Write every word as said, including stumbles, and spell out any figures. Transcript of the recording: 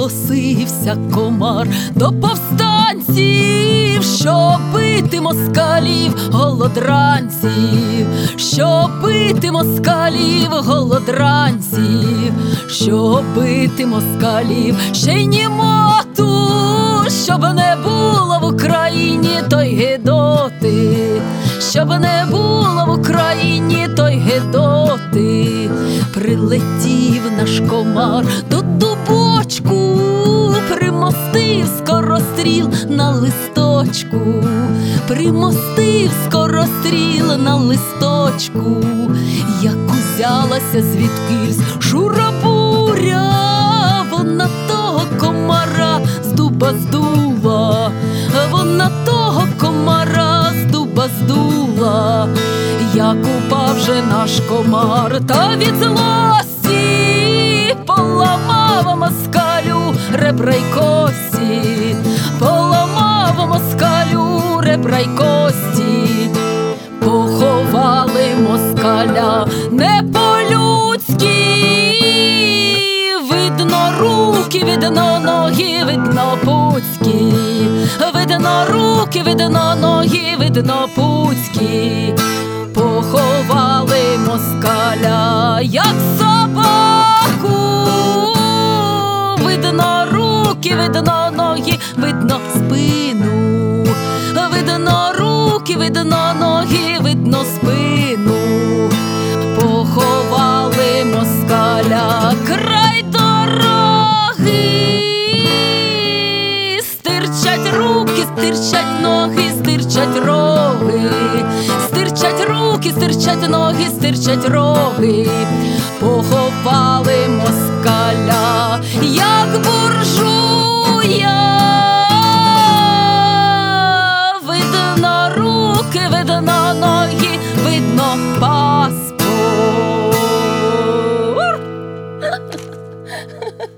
зголосився комар до повстанців, щоб бити москалів, голодранців, щоб бити москалів, голодранців, щоб бити москалів, ще й німоту, щоб не було в Україні той гидоти, щоб не було в Україні той гидоти. Прилетів наш комар до дубочку, примостив скоростріл на листочку, примостив скоростріл на листочку. Як узялася звідкись шура-буря, вона того комара з дуба здула, вона того комара з дуба здула. Як упав же наш комар, та від злості поламав москалю ребра й кості, поламав москалю ребра й кості. Поховали москаля не по-людськи, видно руки, видно ноги, видно пуцькі, видно руки, видно ноги, видно пуцькі. Поховали москаля, як собаку, видно руки, видно ноги, видно спину, видно руки, видно ноги, видно спину. Поховали москаля край дороги, стирчать руки, стирчать ноги, стирчать роги, стирчать руки, стирчать ноги, стирчать роги. Поховали москаля, як буржуя, видно руки, видно ноги, видно паспорт.